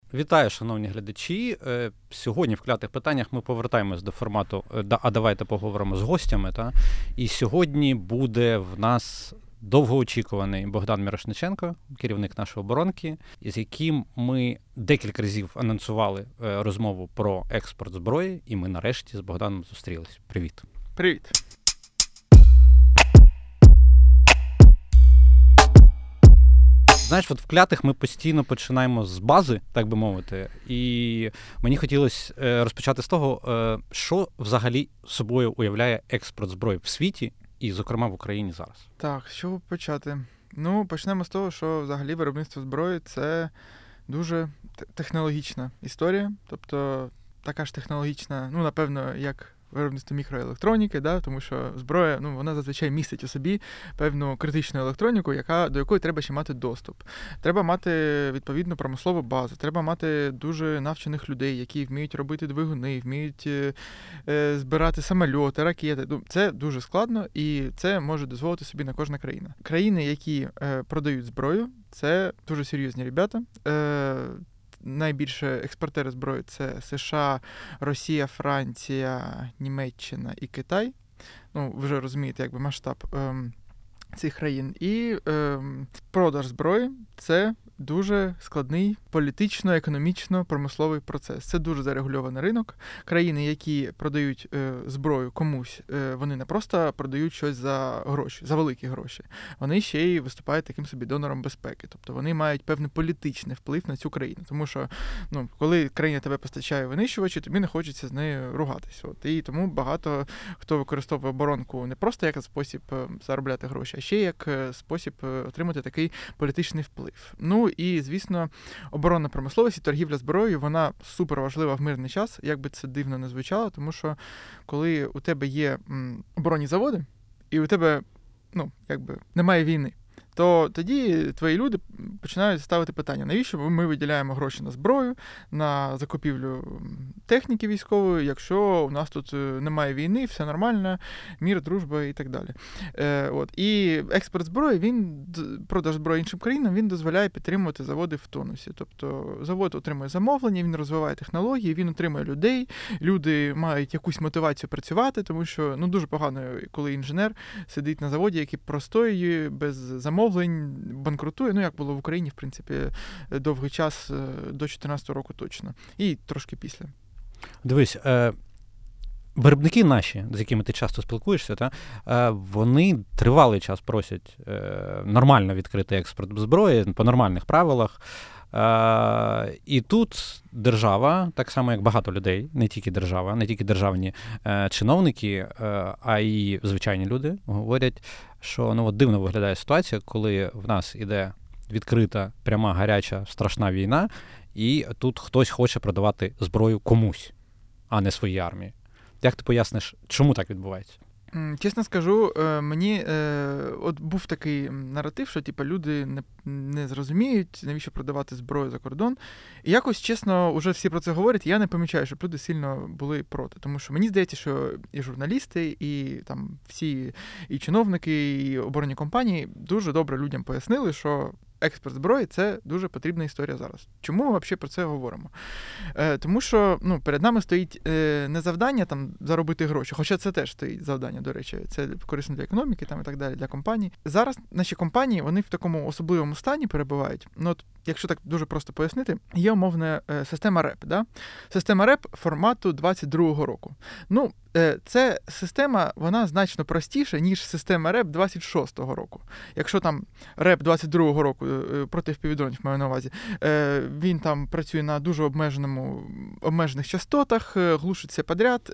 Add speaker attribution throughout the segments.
Speaker 1: Вітаю, шановні глядачі. Сьогодні в «Клятих питаннях» ми повертаємось до формату «А давайте поговоримо з гостями». І сьогодні буде в нас довгоочікуваний Богдан Мірошниченко, керівник нашої оборонки, з яким ми декілька разів анонсували розмову про експорт зброї, і ми нарешті з Богданом зустрілись. Привіт.
Speaker 2: Привіт.
Speaker 1: Знаєш, от в «Клятих» ми постійно починаємо з бази, так би мовити, і мені хотілося розпочати з того, що взагалі собою уявляє експорт зброї в світі і, зокрема, в Україні зараз.
Speaker 2: Так, з чого почати? Ну, почнемо з того, що взагалі виробництво зброї – це дуже технологічна історія, тобто така ж технологічна, ну, напевно, як виробництво мікроелектроніки, да? Тому що зброя, вона зазвичай містить у собі певну критичну електроніку, до якої треба ще мати доступ. Треба мати відповідну промислову базу, треба мати дуже навчених людей, які вміють робити двигуни, вміють збирати самольоти, ракети. Це дуже складно, і це може дозволити собі не кожна країна. Країни, які продають зброю, це дуже серйозні ребята. Найбільше експортери зброї – це США, Росія, Франція, Німеччина і Китай. Ну, ви вже розумієте, масштаб цих країн. І продаж зброї – це дуже складний політично-економічно-промисловий процес. Це дуже зарегульований ринок. Країни, які продають зброю комусь, вони не просто продають щось за гроші, за великі гроші. Вони ще й виступають таким собі донором безпеки. Тобто вони мають певний політичний вплив на цю країну. Тому що, коли країна тебе постачає винищувачі, тобі не хочеться з нею ругатись. І тому багато хто використовує оборонку не просто як спосіб заробляти гроші, а ще як спосіб отримати такий політичний вплив. І, звісно, оборонна промисловість і торгівля зброєю, вона супер важлива в мирний час, як би це дивно не звучало, тому що коли у тебе є оборонні заводи, і у тебе, немає війни, то тоді твої люди починають ставити питання, навіщо ми виділяємо гроші на зброю, на закупівлю техніки військової, якщо у нас тут немає війни, все нормально, мір, дружба і так далі. І експорт зброї, продаж зброї іншим країнам, він дозволяє підтримувати заводи в тонусі. Тобто завод отримує замовлення, він розвиває технології, він отримує людей, люди мають якусь мотивацію працювати, тому що дуже погано, коли інженер сидить на заводі, який простоює без замовлень, банкрутує, як було в Україні, в принципі, довгий час, до 2014 року точно. І трошки після.
Speaker 1: Дивись, виробники наші, з якими ти часто спілкуєшся, вони тривалий час просять нормально відкрити експорт зброї по нормальних правилах. І тут держава, так само як багато людей, не тільки держава, не тільки державні чиновники, а й звичайні люди говорять, що дивно виглядає ситуація, коли в нас іде відкрита, пряма, гаряча, страшна війна, і тут хтось хоче продавати зброю комусь, а не своїй армії. Як ти поясниш, чому так відбувається?
Speaker 2: Чесно скажу, мені був такий наратив, що люди не зрозуміють, навіщо продавати зброю за кордон. І якось, чесно, вже всі про це говорять, і я не помічаю, щоб люди сильно були проти. Тому що мені здається, що і журналісти, і всі і чиновники, і оборонні компанії дуже добре людям пояснили, що експорт зброї – це дуже потрібна історія зараз. Чому ми взагалі про це говоримо? Тому що перед нами стоїть не завдання заробити гроші, хоча це теж стоїть завдання, до речі, це корисно для економіки і так далі, для компаній. Зараз наші компанії, вони в такому особливому стані перебувають. Якщо так дуже просто пояснити, є умовна система РЕП. Да? Система РЕП формату 22-го року. Ця система, вона значно простіша, ніж система РЕП 26-го року. Якщо РЕП 22-го року проти FPV-дронів, маю на увазі, він працює на дуже обмежених частотах, глушиться підряд,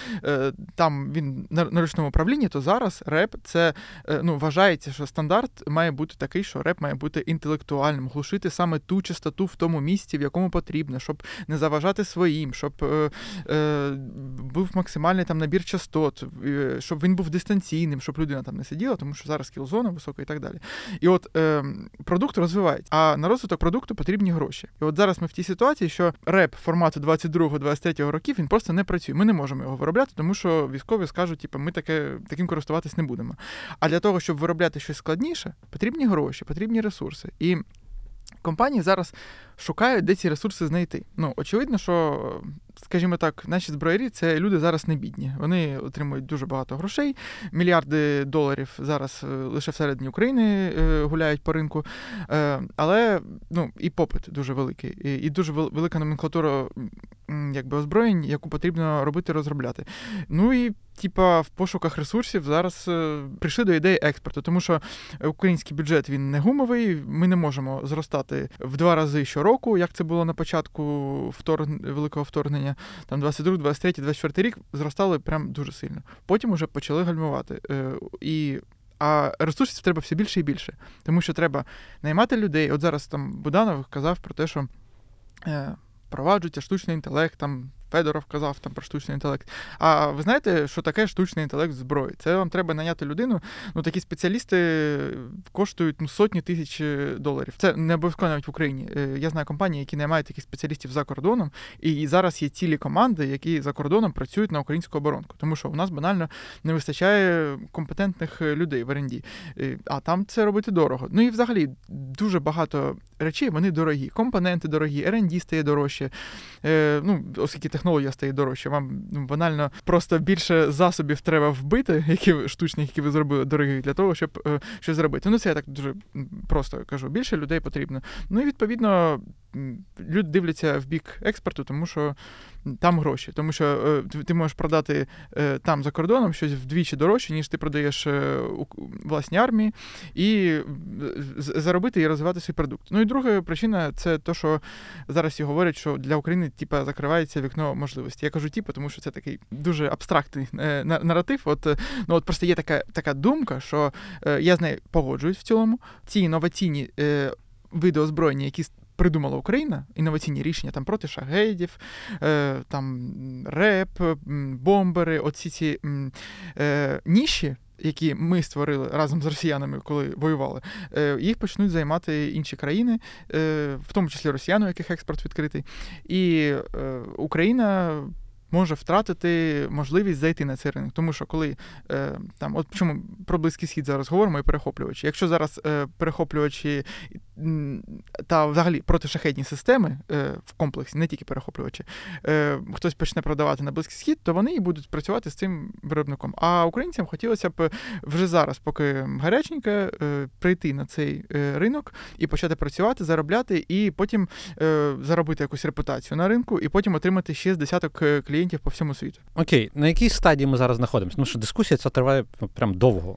Speaker 2: він на ручному управлінні, то зараз РЕП це, вважається, що стандарт має бути такий, що РЕП має бути інтелектуальним, глушити саме ту частоту в тому місці, в якому потрібно, щоб не заважати своїм, щоб був максимальний набір частот, щоб він був дистанційним, щоб людина не сиділа, тому що зараз кілзона висока і так далі. І продукт розвивають, а на розвиток продукту потрібні гроші. І зараз ми в тій ситуації, що РЕП формату 22-23 років, він просто не працює. Ми не можемо його виробляти, тому що військові скажуть, ми таким користуватись не будемо. А для того, щоб виробляти щось складніше, потрібні гроші, потрібні ресурси. І компанії зараз шукають, де ці ресурси знайти. Ну, очевидно, що, скажімо так, наші зброярі – це люди зараз не бідні. Вони отримують дуже багато грошей, мільярди доларів зараз лише всередині України гуляють по ринку, але і попит дуже великий, і дуже велика номенклатура озброєнь, яку потрібно робити, розробляти. Ну і в пошуках ресурсів зараз прийшли до ідеї експорту, тому що український бюджет, він не гумовий, ми не можемо зростати в 2 рази щороку, як це було на початку великого вторгнення, там 22, 23, 24 рік зростали прям дуже сильно. Потім уже почали гальмувати. А ресурсів треба все більше і більше, тому що треба наймати людей. От зараз там Буданов казав про те, що впроваджується штучний інтелект, там Федоров казав там про штучний інтелект. А ви знаєте, що таке штучний інтелект в зброї? Це вам треба найняти людину. Такі спеціалісти коштують сотні тисяч доларів. Це не обов'язково навіть в Україні. Я знаю компанії, які наймають таких спеціалістів за кордоном, і зараз є цілі команди, які за кордоном працюють на українську оборонку. Тому що у нас банально не вистачає компетентних людей в R&D. А там це робити дорого. І взагалі дуже багато речей, вони дорогі. Компоненти дорогі, R&D стає дорожче. Оскільки технологія стає дорожче, вам банально просто більше засобів треба вбити, штучних, які ви зробили, дорогих, для того, щоб щось зробити. Це я так дуже просто кажу. Більше людей потрібно. І, відповідно, люди дивляться в бік експорту, тому що там гроші. Тому що ти можеш продати там за кордоном щось вдвічі дорожче, ніж ти продаєш власній армії, і заробити і розвивати свій продукт. І друга причина – це те, що зараз всі говорять, що для України закривається вікно можливостей. Я кажу тому що це такий дуже абстрактний наратив. От просто є така думка, що я з нею погоджуюсь в цілому. Ці інноваційні види озброєння, які придумала Україна, інноваційні рішення там проти шахедів, там РЕП, бомбери, оці ці ніші, які ми створили разом з росіянами, коли воювали, їх почнуть займати інші країни, в тому числі росіяни, у яких експорт відкритий. І Україна може втратити можливість зайти на цей ринок. Тому що коли от чому про Близький Схід зараз говоримо і перехоплювачі. Якщо зараз перехоплювачі та взагалі протишахедні системи в комплексі, не тільки перехоплювачі, хтось почне продавати на Близький Схід, то вони і будуть працювати з цим виробником. А українцям хотілося б вже зараз, поки гаряченько, прийти на цей ринок і почати працювати, заробляти, і потім заробити якусь репутацію на ринку, і потім отримати ще з десяток клієнтів по всьому світу.
Speaker 1: Окей, на якій стадії ми зараз знаходимося? Тому що дискусія ця триває прям довго.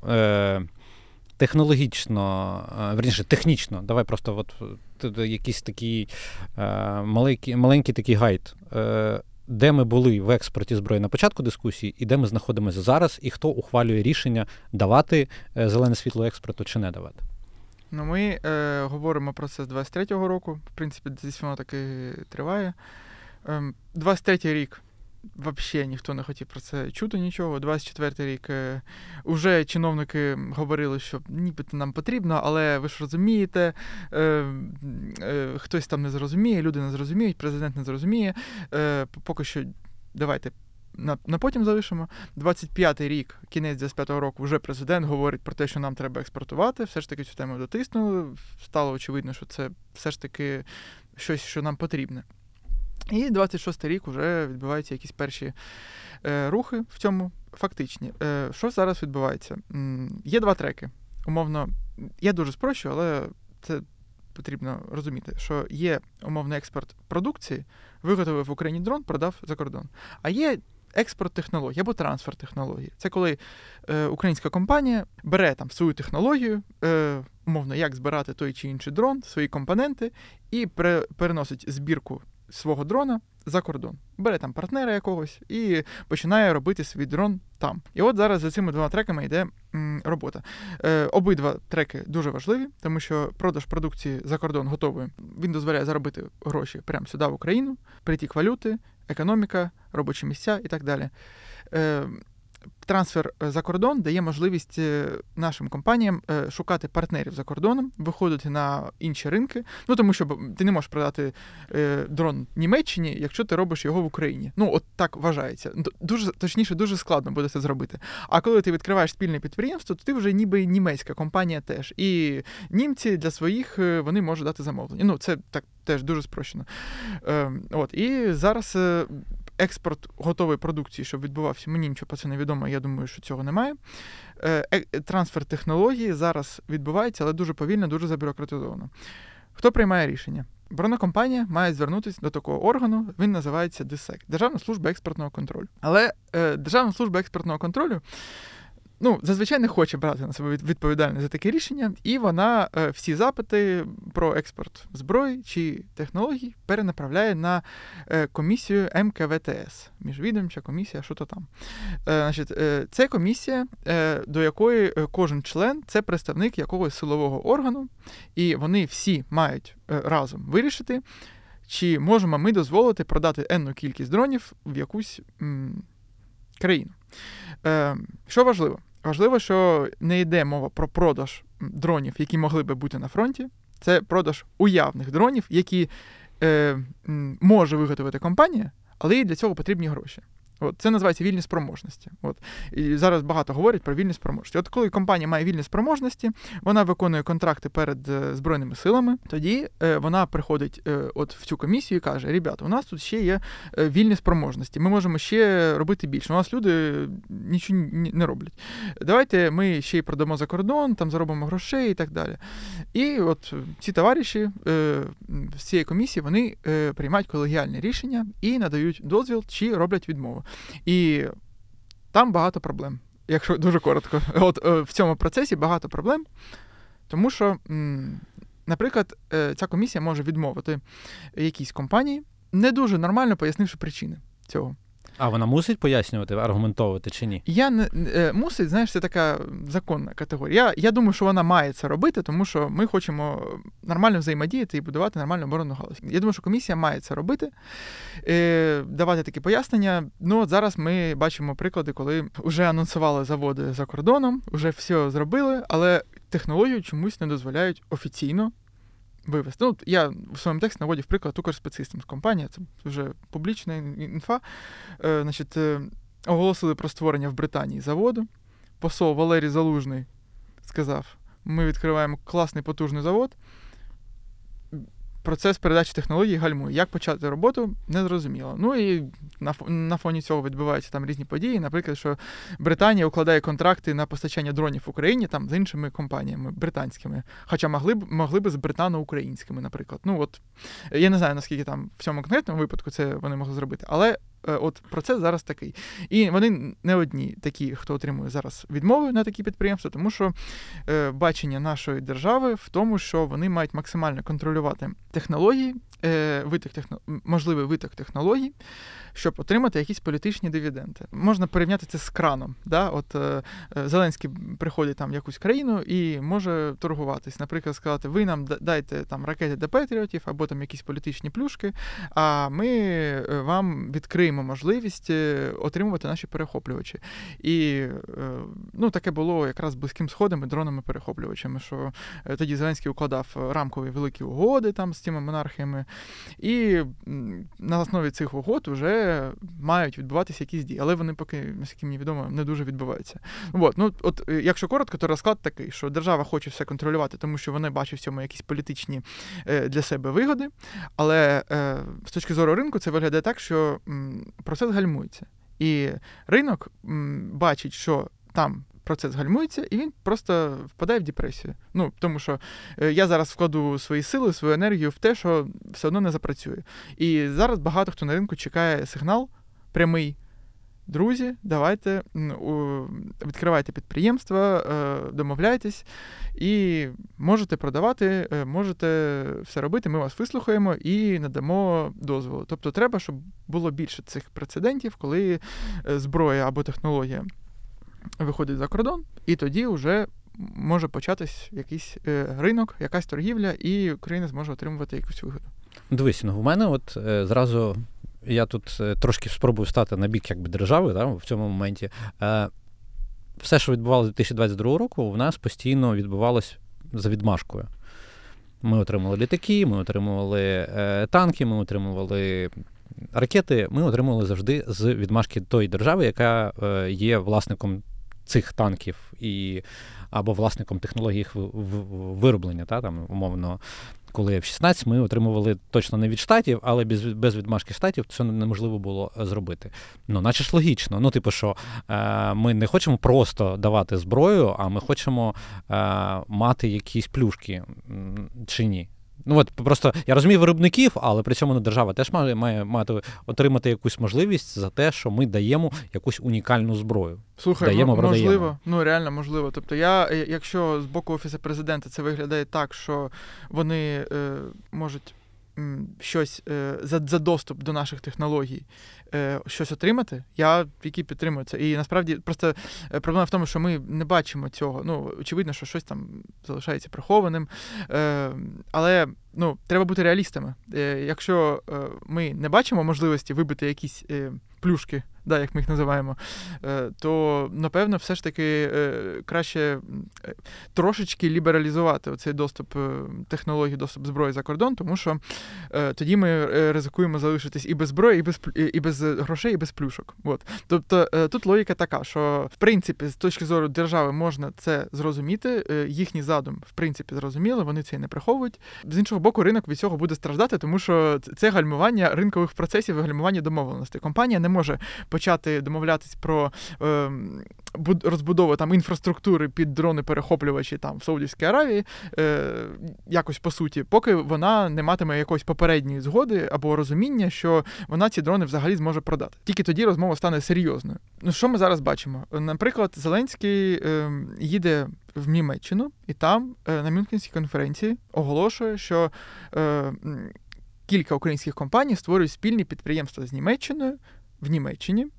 Speaker 1: Технічно. Давай просто якийсь такий маленький такий гайд. Де ми були в експорті зброї на початку дискусії, і де ми знаходимося зараз, і хто ухвалює рішення давати зелене світло експорту чи не давати?
Speaker 2: Ми говоримо про це з 23-го року. В принципі, десь воно таки триває. 23-й рік взагалі ніхто не хотів про це чути нічого. 24-й рік уже чиновники говорили, що нібито нам потрібно, але ви ж розумієте, хтось там не зрозуміє, люди не зрозуміють, президент не зрозуміє. Поки що давайте на потім залишимо. 25-й рік, кінець 25-го року, вже президент говорить про те, що нам треба експортувати. Все ж таки цю тему дотиснули. Стало очевидно, що це все ж таки щось, що нам потрібне. І 26-й рік вже відбуваються якісь перші рухи в цьому фактичні. Що зараз відбувається? Є 2 треки. Умовно, я дуже спрощую, але це потрібно розуміти, що є умовний експорт продукції, виготовив в Україні дрон, продав за кордон. А є експорт технологій або трансфер технологій. Це коли українська компанія бере там свою технологію, умовно, як збирати той чи інший дрон, свої компоненти, і переносить збірку свого дрона за кордон. Бере там партнера якогось і починає робити свій дрон там. І от зараз за цими 2 треками йде робота. Обидва треки дуже важливі, тому що продаж продукції за кордон готовий. Він дозволяє заробити гроші прямо сюди, в Україну, притік валюти, економіка, робочі місця і так далі. трансфер за кордон дає можливість нашим компаніям шукати партнерів за кордоном, виходити на інші ринки. Ну, тому що ти не можеш продати дрон Німеччині, якщо ти робиш його в Україні. Ну, от так вважається. Дуже складно буде це зробити. А коли ти відкриваєш спільне підприємство, то ти вже ніби німецька компанія теж. І німці для своїх вони можуть дати замовлення. Ну, це так теж дуже спрощено. І зараз експорт готової продукції, щоб відбувався, мені нічого про це не відомо, я думаю, що цього немає. Трансфер технології зараз відбувається, але дуже повільно, дуже забюрократизовано. Хто приймає рішення? Бронекомпанія має звернутися до такого органу, він називається ДСЕК – Державна служба експортного контролю. Але Державна служба експортного контролю зазвичай не хоче брати на себе відповідальність за таке рішення, і вона всі запити про експорт зброї чи технологій перенаправляє на комісію МКВТС, міжвідомча комісія, що то там. Це комісія, до якої кожен член – це представник якогось силового органу, і вони всі мають разом вирішити, чи можемо ми дозволити продати енну кількість дронів в якусь країну. Що важливо? Важливо, що не йде мова про продаж дронів, які могли би бути на фронті. Це продаж уявних дронів, які може виготовити компанія, але їй для цього потрібні гроші. Це називається вільні спроможності. І зараз багато говорять про вільні спроможності. Коли компанія має вільні спроможності, вона виконує контракти перед Збройними силами, тоді вона приходить в цю комісію і каже: ребята, у нас тут ще є вільні спроможності, ми можемо ще робити більше. У нас люди нічого не роблять. Давайте ми ще й продамо за кордон, там заробимо грошей і так далі. І ці товариші з цієї комісії, вони приймають колегіальне рішення і надають дозвіл чи роблять відмову. І там багато проблем, якщо дуже коротко. В цьому процесі багато проблем, тому що, наприклад, ця комісія може відмовити якійсь компанії, не дуже нормально пояснивши причини цього.
Speaker 1: А вона мусить пояснювати, аргументовувати чи ні?
Speaker 2: Мусить, знаєш, це така законна категорія. Я думаю, що вона має це робити, тому що ми хочемо нормально взаємодіяти і будувати нормальну оборонну галузь. Я думаю, що комісія має це робити, давати такі пояснення. Зараз ми бачимо приклади, коли вже анонсували заводи за кордоном, вже все зробили, але технологію чомусь не дозволяють офіційно вивести. Я в своєму тексті наводив приклад Укрспецсистемс компанія, це вже публічна інфа. Оголосили про створення в Британії заводу. Посол Валерій Залужний сказав: ми відкриваємо класний потужний завод. Процес передачі технологій гальмує. Як почати роботу, незрозуміло. І на фоні цього відбуваються там різні події. Наприклад, що Британія укладає контракти на постачання дронів в Україні там з іншими компаніями британськими. Хоча могли б з британо-українськими, наприклад. Я не знаю, наскільки там в цьому конкретному випадку це вони могли зробити, але процес зараз такий. І вони не одні такі, хто отримує зараз відмови на такі підприємства, тому що бачення нашої держави в тому, що вони мають максимально контролювати технології, можливий виток технологій, щоб отримати якісь політичні дивіденди. Можна порівняти це з краном. Да? Зеленський приходить там в якусь країну і може торгуватись. Наприклад, сказати: ви нам дайте там ракети до Петріотів або там якісь політичні плюшки, а ми вам відкриємо можливість отримувати наші перехоплювачі. І таке було якраз з Близьким Сходом і дронами-перехоплювачами, що тоді Зеленський укладав рамкові великі угоди там з цими монархіями, і на основі цих угод вже мають відбуватися якісь дії. Але вони поки, наскільки мені відомо, не дуже відбуваються. Якщо коротко, то розклад такий, що держава хоче все контролювати, тому що вони бачать в цьому якісь політичні для себе вигоди, але з точки зору ринку це виглядає так, що процес гальмується. І ринок бачить, що там процес гальмується, і він просто впадає в депресію. Тому що я зараз вкладу свої сили, свою енергію в те, що все одно не запрацює. І зараз багато хто на ринку чекає сигнал прямий: друзі, давайте, відкривайте підприємства, домовляйтесь і можете продавати, можете все робити, ми вас вислухаємо і надамо дозволу. Тобто треба, щоб було більше цих прецедентів, коли зброя або технологія виходить за кордон, і тоді вже може початись якийсь ринок, якась торгівля, і Україна зможе отримувати якусь вигоду.
Speaker 1: Дивись, в мене зразу я тут трошки спробую стати на бік якби держави, да, в цьому моменті. Все, що відбувалося 2022 року, в нас постійно відбувалось за відмашкою. Ми отримали літаки, ми отримували танки, ми отримували ракети, ми отримували завжди з відмашки тої держави, яка є власником цих танків або власником технологій їх вироблення, там, умовно. Коли F-16 ми отримували точно не від Штатів, але без відмашки Штатів це неможливо було зробити. Наче ж логічно. Що ми не хочемо просто давати зброю, а ми хочемо мати якісь плюшки, чи ні. Просто я розумію виробників, але при цьому держава теж має отримати якусь можливість за те, що ми даємо якусь унікальну зброю.
Speaker 2: Слухай, можливо, реально можливо. Тобто якщо з боку Офісу Президента це виглядає так, що вони можуть щось за доступ до наших технологій щось отримати, я тільки підтримую це. І насправді просто проблема в тому, що ми не бачимо цього. Очевидно, що щось там залишається прихованим. Але треба бути реалістами. Якщо ми не бачимо можливості вибити якісь плюшки, як ми їх називаємо, то, напевно, все ж таки краще трошечки лібералізувати оцей доступ технологій, доступ зброї за кордон, тому що тоді ми ризикуємо залишитись і без зброї, і без грошей, і без плюшок. Тобто тут логіка така, що, в принципі, з точки зору держави можна це зрозуміти, їхній задум, в принципі, зрозуміло, вони це і не приховують. З іншого боку, ринок від цього буде страждати, тому що це гальмування ринкових процесів і гальмування домовленостей. Компанія не може почати домовлятись про розбудову інфраструктури під дрони-перехоплювачі в Саудівській Аравії, якось по суті, поки вона не матиме якоїсь попередньої згоди або розуміння, що вона ці дрони взагалі зможе продати. Тільки тоді розмова стане серйозною. Що ми зараз бачимо? Наприклад, Зеленський їде в Німеччину і там на Мюнхенській конференції оголошує, що кілька українських компаній створюють спільні підприємства з Німеччиною в Німеччині,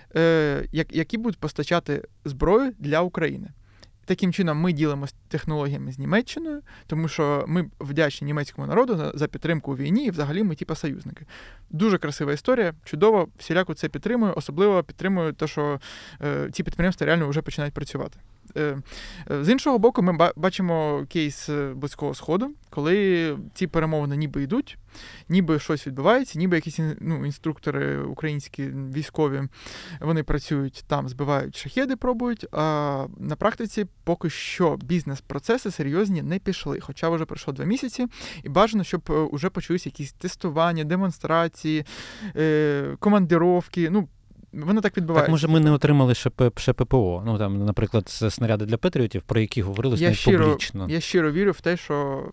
Speaker 2: які будуть постачати зброю для України. Таким чином, ми ділимося технологіями з Німеччиною, тому що ми вдячні німецькому народу за підтримку у війні, і взагалі ми союзники. Дуже красива історія, чудово, всіляко це підтримую, особливо підтримую те, що ці підприємства реально вже починають працювати. З іншого боку, ми бачимо кейс Близького Сходу, коли ці перемовини ніби йдуть, ніби щось відбувається, ніби якісь інструктори українські військові, вони працюють там, збивають шахеди, пробують, а на практиці поки що бізнес-процеси серйозні не пішли, хоча вже пройшло 2 місяці, і бажано, щоб уже почалися якісь тестування, демонстрації, командировки, воно так відбувається.
Speaker 1: Так, може, ми не отримали ще ППО. Наприклад, снаряди для Петріотів, про які говорилось навіть публічно.
Speaker 2: Я щиро вірю в те, що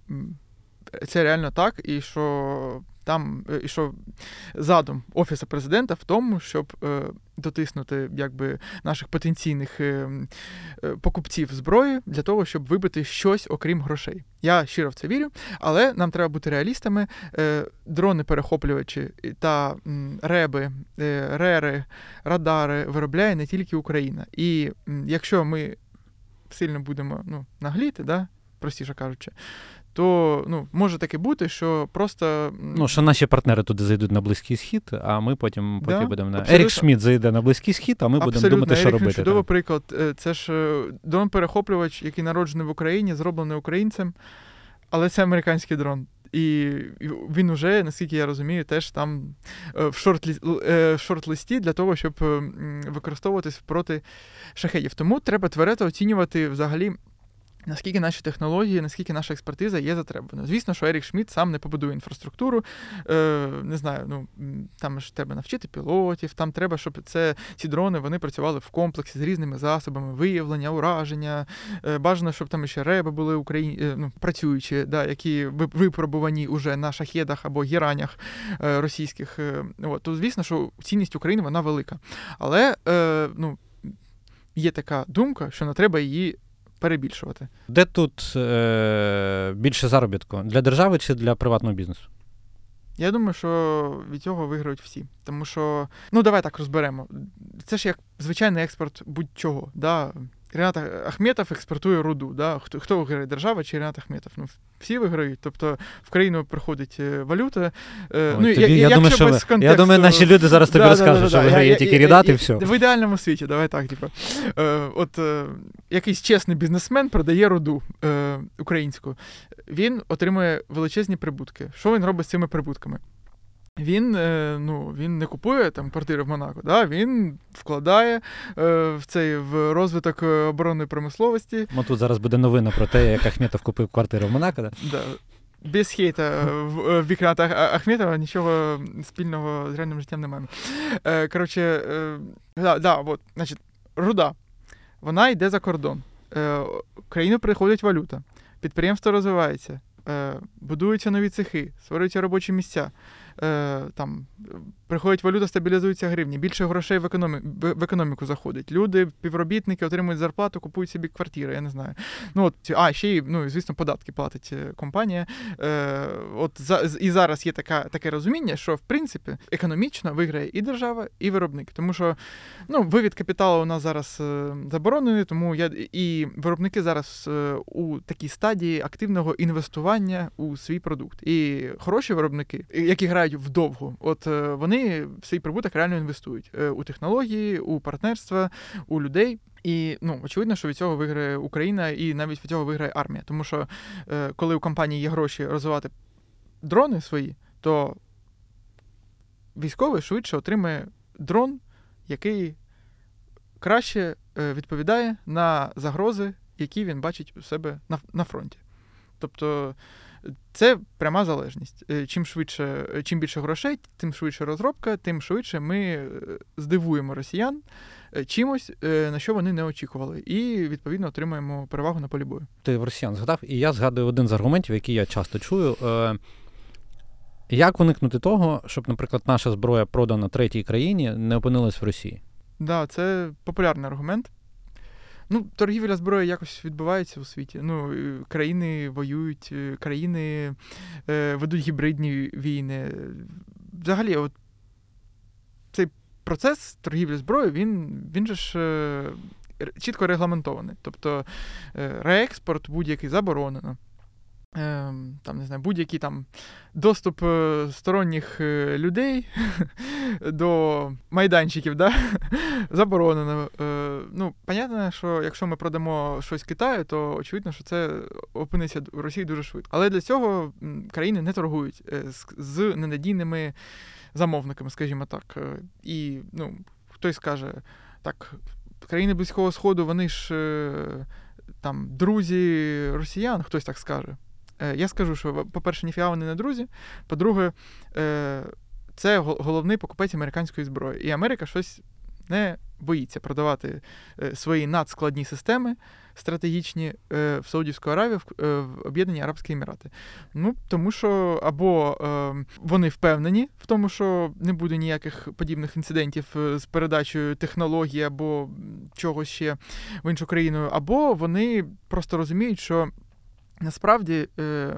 Speaker 2: це реально так, і що задум Офісу Президента в тому, щоб дотиснути наших потенційних покупців зброї для того, щоб вибити щось окрім грошей. Я щиро в це вірю, але нам треба бути реалістами. Дрони-перехоплювачі та реби, рери, радари виробляє не тільки Україна. І якщо ми сильно будемо нагліти, простіше кажучи, то може таке бути, що просто...
Speaker 1: що наші партнери туди зайдуть на Близький Схід, а ми потім будемо... Ерік Шмідт зайде на Близький Схід, а ми будемо думати, що робити.
Speaker 2: Чудовий приклад. Це ж дрон-перехоплювач, який народжений в Україні, зроблений українцем, але це американський дрон. І він уже, наскільки я розумію, теж там в шорт-листі для того, щоб використовуватись проти шахедів. Тому треба тверезо оцінювати взагалі, наскільки наші технології, наскільки наша експертиза є затребуваною. Звісно, що Ерік Шмідт сам не побудує інфраструктуру, не знаю, там ж треба навчити пілотів, там треба, щоб ці дрони, вони працювали в комплексі з різними засобами, виявлення, ураження, бажано, щоб там ще реби були працюючі, які випробувані уже на шахедах або геранях російських. То, звісно, що цінність України, вона велика. Але, є така думка, що не треба її перебільшувати.
Speaker 1: Де тут більше заробітку? Для держави чи для приватного бізнесу?
Speaker 2: Я думаю, що від цього виграють всі. Тому що, давай так розберемо. Це ж як звичайний експорт будь-чого. Рінат Ахметов експортує руду. Да? Хто виграє, держава чи Рінат Ахметов? Ну, всі виграють. Тобто в країну приходить валюта.
Speaker 1: Я думаю, наші люди зараз тобі розкажуть, що виграє тільки Рінат і все.
Speaker 2: В ідеальному світі, давай так. Типу. Якийсь чесний бізнесмен продає руду українську. Він отримує величезні прибутки. Що він робить з цими прибутками? Він не купує там квартири в Монако, да? Він вкладає в розвиток оборонної промисловості.
Speaker 1: Тут зараз буде новина про те, як Ахметов купив квартиру в Монако. Да?
Speaker 2: Да. Без хейта в бік Ріната Ахметова нічого спільного з реальним життям немає. Коротше, значить, руда. Вона йде за кордон. В країну приходить валюта. Підприємство розвивається. Будуються нові цехи, створюються робочі місця. Там приходить валюта, стабілізується гривні, більше грошей в економіку заходить. Люди, співробітники отримують зарплату, купують собі квартири, я не знаю. Ще й, звісно, податки платить компанія. І зараз є таке розуміння, що, в принципі, економічно виграє і держава, і виробник. Тому що, вивід капіталу у нас зараз заборонений, тому і виробники зараз у такій стадії активного інвестування у свій продукт. І хороші виробники, які грають вдовгу, вони свій прибуток реально інвестують у технології, у партнерства, у людей. І, очевидно, що від цього виграє Україна і навіть від цього виграє армія. Тому що, коли у компанії є гроші розвивати дрони свої, то військовий швидше отримає дрон, який краще відповідає на загрози, які він бачить у себе на фронті. Тобто це пряма залежність. Чим більше грошей, тим швидше розробка, тим швидше ми здивуємо росіян чимось, на що вони не очікували. І, відповідно, отримаємо перевагу на полі бою.
Speaker 1: Ти в росіян згадав, і я згадую один з аргументів, який я часто чую. Як уникнути того, щоб, наприклад, наша зброя, продана третій країні, не опинилась в Росії?
Speaker 2: Так, це популярний аргумент. Торгівля зброєю якось відбувається у світі. Країни воюють, країни ведуть гібридні війни. Взагалі, цей процес торгівлі зброєю, він же ж чітко регламентований. Тобто реекспорт будь-який заборонено. Будь-який доступ сторонніх людей до майданчиків, заборонено. Понятно, що якщо ми продамо щось Китаю, то очевидно, що це опиниться в Росії дуже швидко. Але для цього країни не торгують з ненадійними замовниками, скажімо так. І, хтось скаже, так, країни Близького Сходу, вони ж друзі росіян, хтось так скаже. Я скажу, що, по-перше, ніфіга вони не друзі, по-друге, це головний покупець американської зброї. І Америка щось не боїться продавати свої надскладні системи стратегічні в Саудівську Аравію, в Об'єднані Арабські Емірати. Тому що або вони впевнені в тому, що не буде ніяких подібних інцидентів з передачею технологій або чогось ще в іншу країну, або вони просто розуміють, що насправді,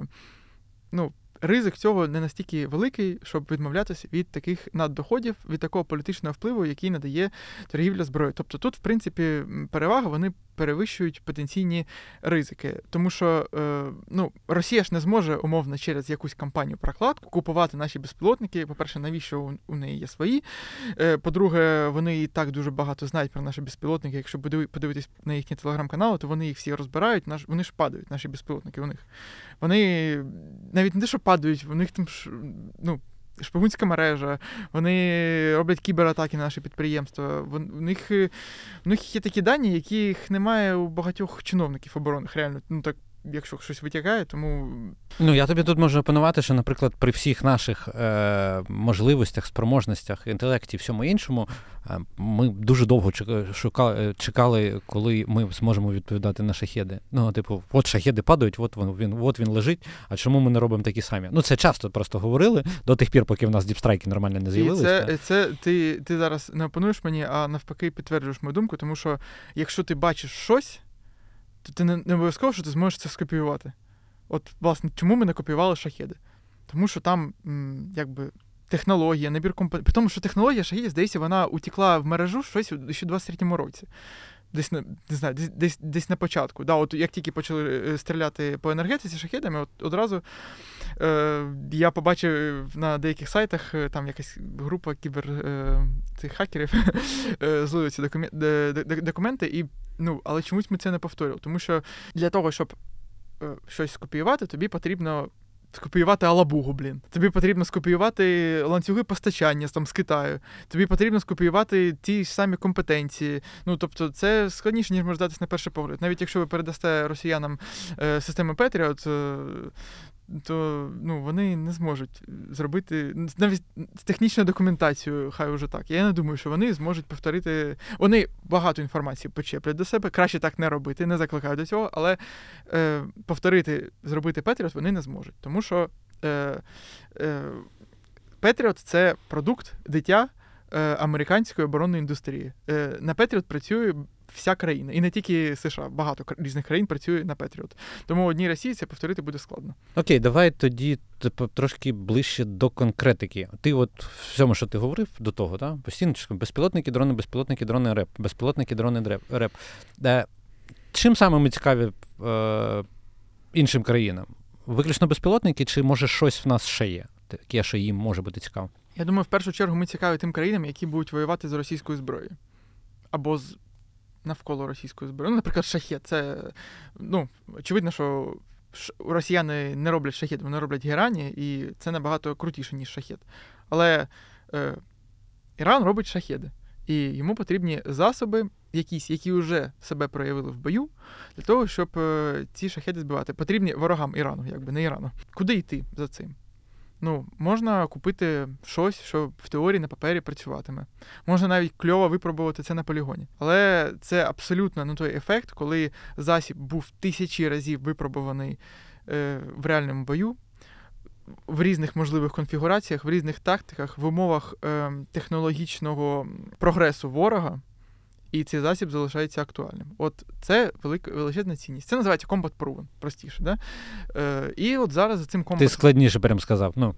Speaker 2: ризик цього не настільки великий, щоб відмовлятися від таких наддоходів, від такого політичного впливу, який надає торгівля зброєю. Тобто тут, в принципі, переваги, вони перевищують потенційні ризики. Тому що, Росія ж не зможе, умовно, через якусь кампанію-прокладку купувати наші безпілотники. По-перше, навіщо у неї є свої? По-друге, вони і так дуже багато знають про наші безпілотники. Якщо подивитись на їхні телеграм-канали, то вони їх всі розбирають, вони ж падають, наші безпілотники у них. Вони навіть не те, що падають, у них там шпигунська мережа, вони роблять кібератаки на наші підприємства. У них є такі дані, яких немає у багатьох чиновників оборонних, реально. Якщо щось витягає, тому...
Speaker 1: Я тобі тут можу опанувати, що, наприклад, при всіх наших можливостях, спроможностях, інтелекті і всьому іншому, ми дуже довго чекали, коли ми зможемо відповідати на шахеди. От шахеди падають, от він лежить, а чому ми не робимо такі самі? Це часто просто говорили, до тих пір, поки в нас діпстрайки нормально не з'явилися.
Speaker 2: Ти зараз не опонуєш мені, а навпаки підтверджуєш мою думку, тому що якщо ти бачиш щось, то ти не обов'язково, що ти зможеш це скопіювати. Власне, чому ми не копіювали шахеди? Тому що там, технологія, набір компонентів. При тому, що технологія шахедів, здається, вона утекла в мережу щось у 2023 році. десь на не знаю, десь на початку. Да, от як тільки почали стріляти по енергетиці шахедами, одразу я побачив на деяких сайтах, там якась група цих хакерів злили ці документи, і, але чомусь ми це не повторювали. Тому що для того, щоб щось скопіювати, тобі потрібно скопіювати Алабугу, Тобі потрібно скопіювати ланцюги постачання там, з Китаю. Тобі потрібно скопіювати ті ж самі компетенції. Тобто це складніше, ніж може здатись на перший погляд. Навіть якщо ви передасте росіянам системи Patriot, то вони не зможуть зробити, навіть з технічною документацією, хай уже так. Я не думаю, що вони зможуть повторити. Вони багато інформації почеплять до себе, краще так не робити, не закликаю до цього, але зробити Patriot вони не зможуть. Тому що Patriot – це продукт, дитя американської оборонної індустрії. На Patriot працює вся країна. І не тільки США, багато різних країн працює на Patriot. Тому одній Росії це повторити буде складно.
Speaker 1: Окей, давай тоді трошки ближче до конкретики. Ти от всьому, що ти говорив до того, да? Постійно безпілотники, дрони, РЕП, безпілотники, дрони, РЕП. Чим саме ми цікаві іншим країнам? Виключно безпілотники, чи може щось в нас ще є? Таке, що їм може бути цікаво?
Speaker 2: Я думаю, в першу чергу ми цікаві тим країнам, які будуть воювати за російською зброєю. Або навколо російської зброї. Наприклад, шахет. Це, очевидно, що росіяни не роблять шахет, вони роблять герані, і це набагато крутіше, ніж шахет. Але Іран робить шахеди. І йому потрібні засоби якісь, які вже себе проявили в бою, для того, щоб ці шахеди збивати. Потрібні ворогам Ірану, не Ірану. Куди йти за цим? Можна купити щось, що в теорії на папері працюватиме. Можна навіть кльово випробувати це на полігоні. Але це абсолютно той ефект, коли засіб був тисячі разів випробуваний в реальному бою, в різних можливих конфігураціях, в різних тактиках, в умовах технологічного прогресу ворога, і цей засіб залишається актуальним. От це величезна цінність. Це називається Combat Proven, простіше. Да? І от зараз за цим Combat...
Speaker 1: Ти складніше прям сказав.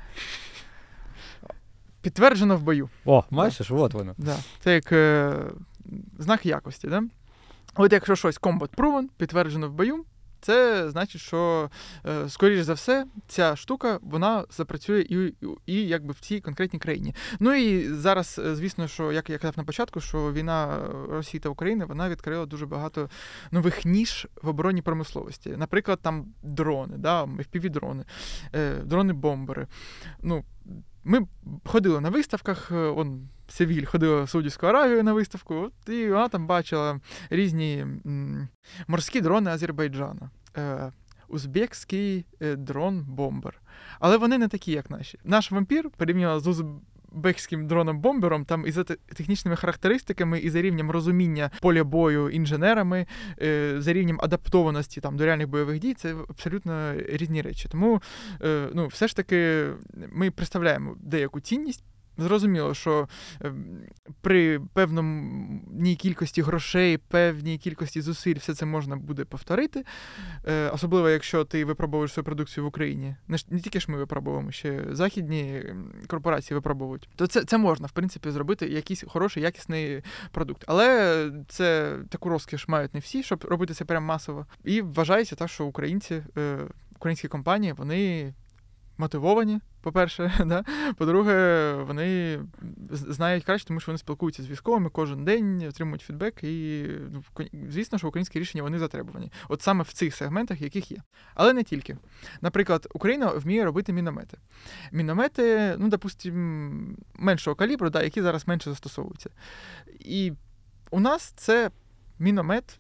Speaker 2: Підтверджено в бою.
Speaker 1: О, бачиш, от воно.
Speaker 2: Да. Це як знак якості. Да? От якщо щось Combat Proven, підтверджено в бою, це значить, що, скоріш за все, ця штука, вона запрацює і в цій конкретній країні. І зараз, звісно, що, як я казав на початку, що війна Росії та України, вона відкрила дуже багато нових ніш в оборонній промисловості. Наприклад, там дрони, FPV-дрони, дрони-бомбери. Ми ходили на виставках, Севіль ходила в Саудівську Аравію на виставку, і вона там бачила різні морські дрони Азербайджану. Узбекський дрон-бомбер. Але вони не такі, як наші. Наш вампір, порівняно з узбекським дроном-бомбером, там і за технічними характеристиками, і за рівнем розуміння поля бою інженерами, за рівнем адаптованості до реальних бойових дій, це абсолютно різні речі. Тому, все ж таки, ми представляємо деяку цінність. Зрозуміло, що при певній кількості грошей, певній кількості зусиль все це можна буде повторити. Особливо, якщо ти випробовуєш свою продукцію в Україні. Не тільки ж ми випробовуємо, ще західні корпорації випробовують. То це можна, в принципі, зробити якийсь хороший, якісний продукт. Але це таку розкіш мають не всі, щоб робити це прям масово. І вважається так, що українські компанії, вони мотивовані, по-перше, да? По-друге, вони знають краще, тому що вони спілкуються з військовими кожен день, отримують фідбек, і, звісно, що українські рішення, вони затребувані. От саме в цих сегментах, яких є. Але не тільки. Наприклад, Україна вміє робити міномети. Міномети, допустимо, меншого калібру, які зараз менше застосовуються. І у нас це міномет,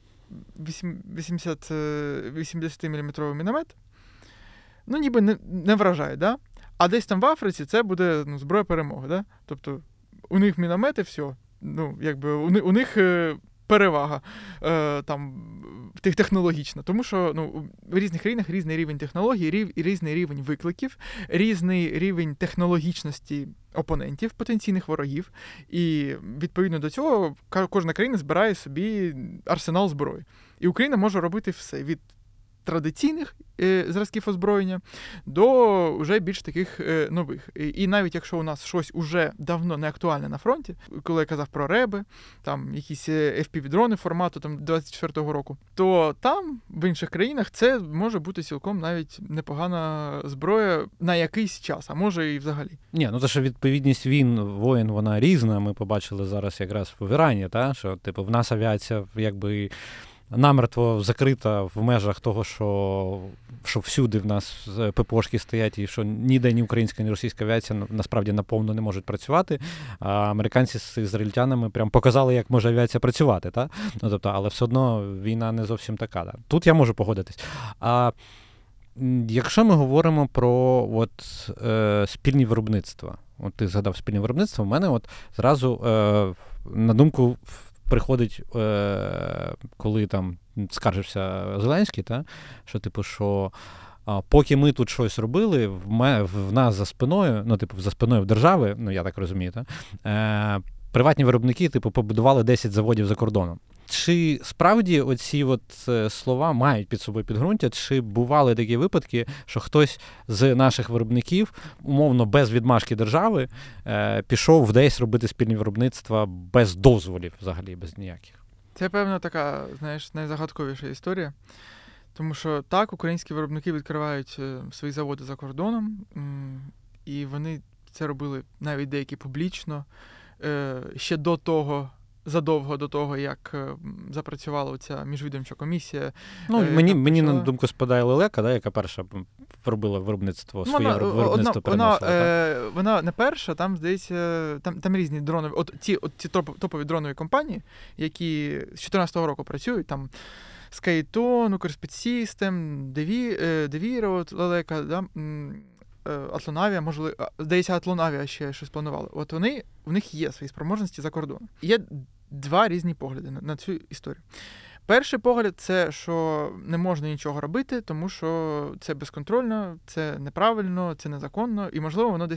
Speaker 2: 80-мм міномет, ніби не вражає, да? А десь там в Африці це буде зброя перемоги, да? Тобто у них міномети, все, у них перевага технологічна, тому що в різних країнах різний рівень технологій, різний рівень викликів, різний рівень технологічності опонентів, потенційних ворогів, і відповідно до цього кожна країна збирає собі арсенал зброї. І Україна може робити все, від традиційних зразків озброєння до вже більш таких нових. І навіть якщо у нас щось уже давно не актуальне на фронті, коли я казав про реби, там якісь FPV-дрони формату там 24-го року, то там, в інших країнах, це може бути цілком навіть непогана зброя на якийсь час, а може і взагалі.
Speaker 1: Ні, ну це ж відповідність воїн, вона різна. Ми побачили зараз якраз в Ірані, що типу в нас авіація якби намертво закрита в межах того, що всюди в нас ППОшки стоять, і що ніде ні українська, ні російська авіація насправді наповно не можуть працювати. А американці з ізраїльтянами прям показали, як може авіація працювати. Ну, тобто, але все одно війна не зовсім така. Да? Тут я можу погодитись. А якщо ми говоримо про спільні виробництва, от ти згадав спільне виробництво, в мене зразу на думку приходить, коли там скаржився Зеленський, що типу, що поки ми тут щось робили, в нас за спиною, ну типу за спиною в держави, ну я так розумію, приватні виробники типу побудували 10 заводів за кордоном. Чи справді оці слова мають під собою підґрунтя, чи бували такі випадки, що хтось з наших виробників, умовно, без відмашки держави, пішов десь робити спільні виробництва без дозволів взагалі, без ніяких?
Speaker 2: Це, певно, така, знаєш, найзагадковіша історія. Тому що так, українські виробники відкривають свої заводи за кордоном, і вони це робили навіть деякі публічно, ще до того, задовго до того, як запрацювала ця міжвідомча комісія.
Speaker 1: Ну, мені на думку спадає Лелека, яка перша робила виробництво, своє виробництво переносила.
Speaker 2: Вона не перша, там, здається, там різні дронові, ці топові дронові компанії, які з 2014 року працюють, там Skyton, Укрспецсістем, Девіра, Лелека, да? Атлонавія, можливо, здається, Атлонавія ще щось планували. От в них є свої спроможності за кордоном. Є два різні погляди на цю історію. Перший погляд – це, що не можна нічого робити, тому що це безконтрольно, це неправильно, це незаконно, і, можливо, воно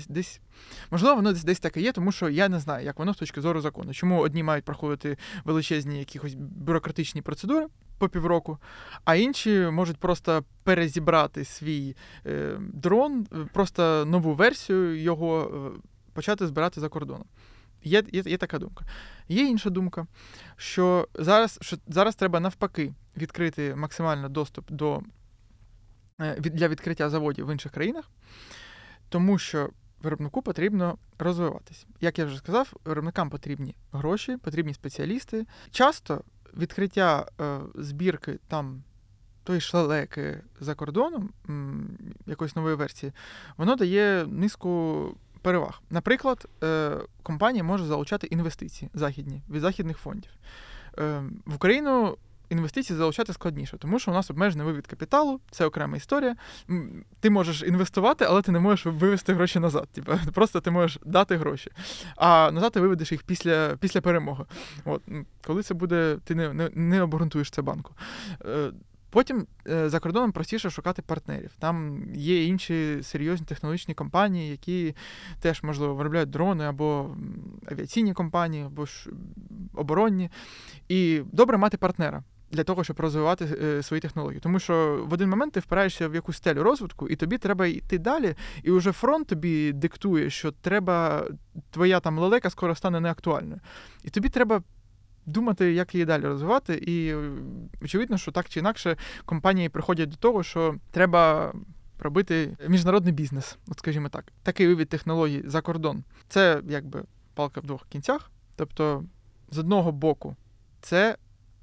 Speaker 2: десь таке є, тому що я не знаю, як воно з точки зору закону. Чому одні мають проходити величезні якісь бюрократичні процедури по півроку, а інші можуть просто перезібрати свій дрон, просто нову версію його почати збирати за кордоном. Є така думка. Є інша думка, що зараз треба навпаки відкрити максимально доступ для відкриття заводів в інших країнах, тому що виробнику потрібно розвиватись. Як я вже сказав, виробникам потрібні гроші, потрібні спеціалісти. Часто відкриття збірки там тої ж лелеки за кордоном, якоїсь нової версії, воно дає низку переваг. Наприклад, компанія може залучати інвестиції західні від західних фондів. В Україну інвестиції залучати складніше, тому що у нас обмежений вивід капіталу, це окрема історія. Ти можеш інвестувати, але ти не можеш вивести гроші назад. Просто ти можеш дати гроші. А назад ти виведеш їх після перемоги. От. Коли це буде, ти не обґрунтуєш це банку. Потім за кордоном простіше шукати партнерів. Там є інші серйозні технологічні компанії, які теж, можливо, виробляють дрони, або авіаційні компанії, або ж оборонні. І добре мати партнера для того, щоб розвивати свої технології. Тому що в один момент ти впираєшся в якусь стелю розвитку, і тобі треба йти далі, і вже фронт тобі диктує, що твоя там лелека скоро стане неактуальною. І тобі треба думати, як її далі розвивати, і очевидно, що так чи інакше компанії приходять до того, що треба робити міжнародний бізнес, от скажімо так. Такий вивід технологій за кордон. Це якби палка в двох кінцях. Тобто, з одного боку, це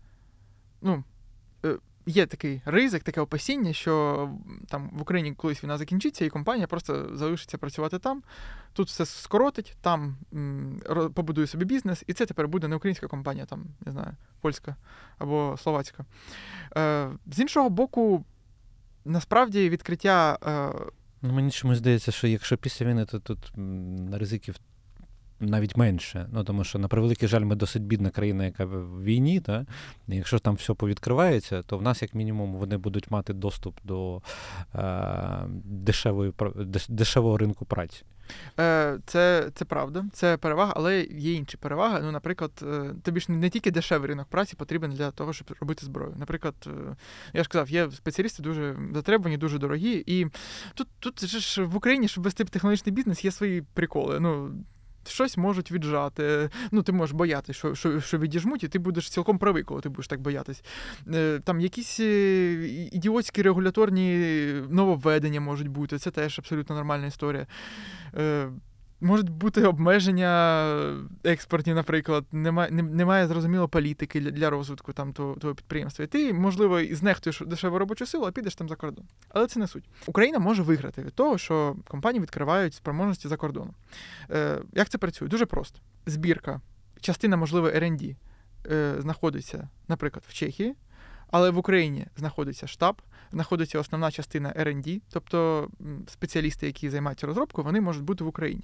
Speaker 2: є такий ризик, таке опасіння, що там в Україні колись війна закінчиться, і компанія просто залишиться працювати там, тут все скоротить, там побудує собі бізнес, і це тепер буде не українська компанія, там, не знаю, польська або словацька. З іншого боку, насправді відкриття...
Speaker 1: Мені чомусь здається, що якщо після війни, то тут ризиків навіть менше. Тому що, на превеликий жаль, ми досить бідна країна, яка в війні, і якщо там все повідкривається, то в нас, як мінімум, вони будуть мати доступ до дешевого ринку праці.
Speaker 2: Це правда, це перевага, але є інші переваги. Ну, наприклад, тобі ж не тільки дешевий ринок праці потрібен для того, щоб робити зброю. Наприклад, я ж казав, є спеціалісти дуже затребувані, дуже дорогі, і тут ж в Україні, щоб вести технологічний бізнес, є свої приколи. Ну, щось можуть віджати. Ну, ти можеш боятися, що відіжмуть, і ти будеш цілком правий, коли ти будеш так боятись. Там якісь ідіотські регуляторні нововведення можуть бути. Це теж абсолютно нормальна історія. Можуть бути обмеження експортні, наприклад, немає зрозуміло політики для розвитку там того підприємства. І ти, можливо, і знехтуєш дешеву робочу силу, а підеш там за кордон. Але це не суть. Україна може виграти від того, що компанії відкривають спроможності за кордоном. Як це працює? Дуже просто. Збірка, частина, можливо, R&D знаходиться, наприклад, в Чехії, але в Україні знаходиться штаб, знаходиться основна частина R&D, тобто спеціалісти, які займаються розробкою, вони можуть бути в Україні.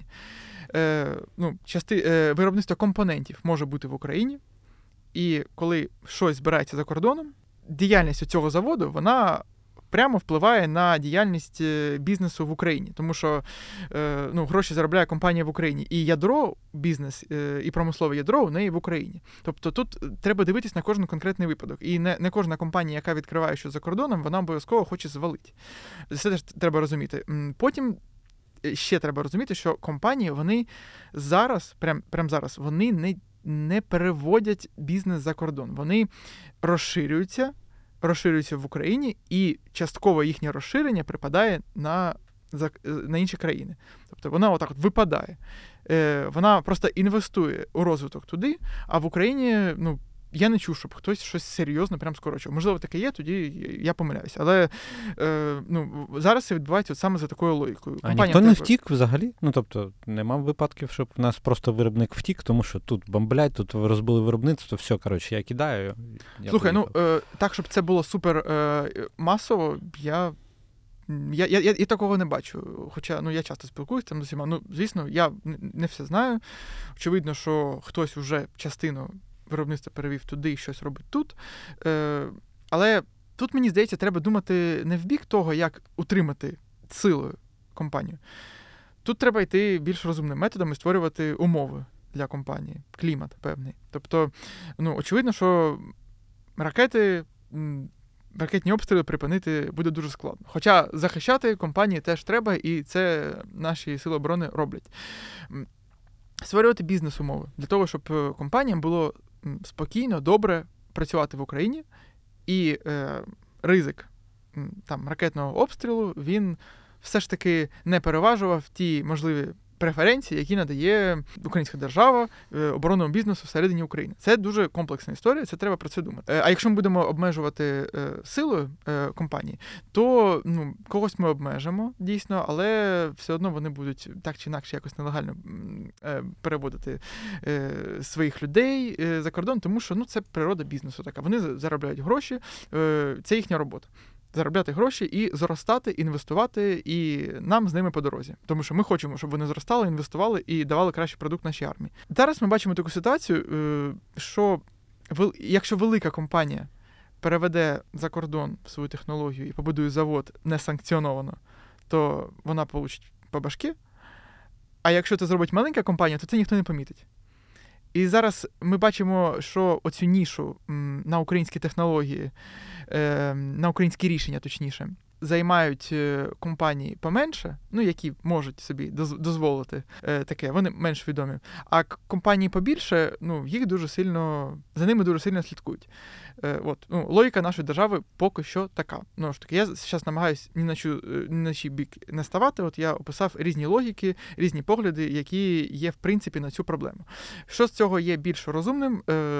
Speaker 2: Виробництво компонентів може бути в Україні, і коли щось збирається за кордоном, діяльність цього заводу, вона прямо впливає на діяльність бізнесу в Україні, тому що гроші заробляє компанія в Україні. І ядро, бізнес, і промислове ядро у неї в Україні. Тобто тут треба дивитись на кожен конкретний випадок. І не кожна компанія, яка відкриває щось за кордоном, вона обов'язково хоче звалити. Це теж треба розуміти. Потім ще треба розуміти, що компанії, вони зараз, прямо зараз, вони не переводять бізнес за кордон. Вони розширюються в Україні, і частково їхнє розширення припадає на інші країни. Тобто вона отак от випадає. Вона просто інвестує у розвиток туди, а в Україні, я не чув, щоб хтось щось серйозно прям скорочував. Можливо, таке є, тоді я помиляюся. Але зараз це відбувається саме за такою логікою.
Speaker 1: А ніхто не втік взагалі? Тобто нема випадків, щоб в нас просто виробник втік, тому що тут бомблять, тут розбили виробництво, все, коротше, я кидаю.
Speaker 2: Слухай, так, щоб це було супер масово, я такого не бачу. Хоча, я часто спілкуюся там з усіма. Звісно, я не все знаю. Очевидно, що хтось уже частину виробництво перевів туди і щось робить тут. Але тут, мені здається, треба думати не в бік того, як утримати силою компанію. Тут треба йти більш розумним методом і створювати умови для компанії, клімат певний. Тобто, очевидно, що ракетні обстріли припинити буде дуже складно. Хоча захищати компанії теж треба, і це наші сили оборони роблять. Створювати бізнес-умови для того, щоб компаніям було спокійно, добре працювати в Україні, і ризик ракетного обстрілу, він все ж таки не переважував ті можливі преференції, які надає українська держава оборонному бізнесу всередині України. Це дуже комплексна історія, це треба про це думати. А якщо ми будемо обмежувати силою компанії, то когось ми обмежимо, дійсно, але все одно вони будуть так чи інакше якось нелегально переводити своїх людей за кордон, тому що це природа бізнесу така. Вони заробляють гроші, це їхня робота. Заробляти гроші і зростати, інвестувати, і нам з ними по дорозі. Тому що ми хочемо, щоб вони зростали, інвестували і давали кращий продукт нашій армії. Зараз ми бачимо таку ситуацію, що якщо велика компанія переведе за кордон свою технологію і побудує завод несанкціоновано, то вона получить по башки. А якщо це зробить маленька компанія, то це ніхто не помітить. І зараз ми бачимо, що оцю нішу на українські технології, на українські рішення, точніше, займають компанії поменше, які можуть собі дозволити таке, вони менш відомі. А компанії побільше, їх дуже сильно, за ними дуже сильно слідкують. Логіка нашої держави поки що така. Я зараз намагаюся ні на чий бік не ставати. Я описав різні логіки, різні погляди, які є, в принципі, на цю проблему. Що з цього є більш розумним?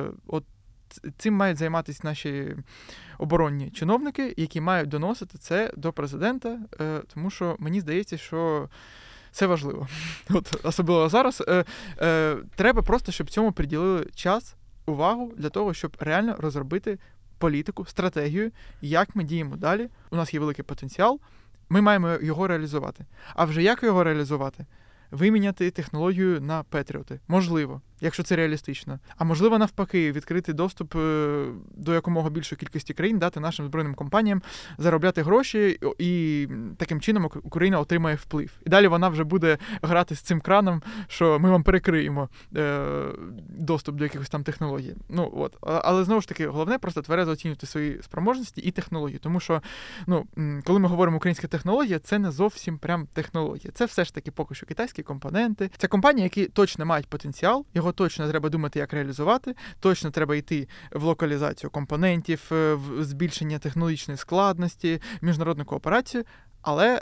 Speaker 2: Цим мають займатися наші оборонні чиновники, які мають доносити це до президента, тому що мені здається, що це важливо. Особливо зараз. Треба просто, щоб цьому приділили час, увагу для того, щоб реально розробити політику, стратегію, як ми діємо далі. У нас є великий потенціал, ми маємо його реалізувати. А вже як його реалізувати? Виміняти технологію на Петріоти. Можливо. якщо це реалістично. А можливо, навпаки, відкрити доступ до якомога більшої кількості країн, дати нашим збройним компаніям заробляти гроші, і таким чином Україна отримає вплив. І далі вона вже буде грати з цим краном, що ми вам перекриємо доступ до якихось там технологій. Ну, от. Але, знову ж таки, головне просто тверезо оцінювати свої спроможності і технології. Тому що, коли ми говоримо українська технологія, це не зовсім прям технологія. Це все ж таки поки що китайські компоненти. Це компанії, які точно мають потенціал, його точно треба думати, як реалізувати, точно треба йти в локалізацію компонентів, в збільшення технологічної складності, в міжнародну кооперацію, але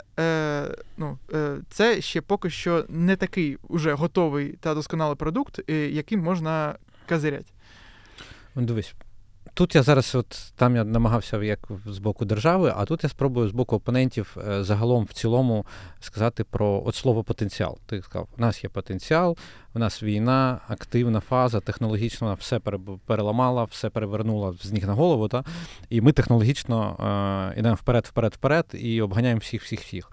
Speaker 2: це ще поки що не такий уже готовий та досконалий продукт, яким можна козиряти.
Speaker 1: Дивись. Тут я зараз, там я намагався як з боку держави, а тут я спробую з боку опонентів загалом в цілому сказати про слово потенціал. Ти сказав, у нас є потенціал, у нас війна, активна фаза, технологічно вона все переламала, все перевернула з ніг на голову, і ми технологічно йдемо вперед і обганяємо всіх.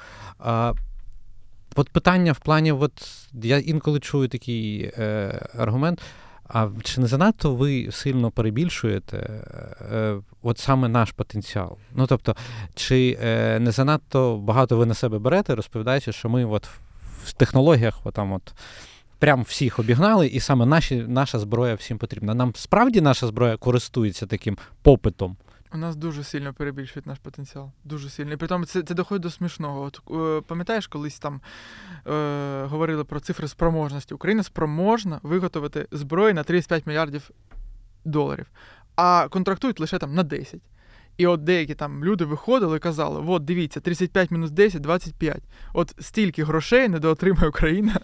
Speaker 1: От питання в плані, я інколи чую такий аргумент, а чи не занадто ви сильно перебільшуєте саме наш потенціал? Ну, тобто, чи не занадто багато ви на себе берете, розповідаючи, що ми в технологіях прям всіх обігнали, і саме наша зброя всім потрібна. Нам справді наша зброя користується таким попитом?
Speaker 2: У нас дуже сильно перебільшують наш потенціал. Дуже сильно. І при тому це доходить до смішного. Пам'ятаєш, колись там говорили про цифри спроможності. Україна спроможна виготовити зброю на 35 мільярдів доларів, а контрактують лише там на 10. І деякі там люди виходили і казали, дивіться, 35 мінус 10 – 25. Стільки грошей недоотримує Україна.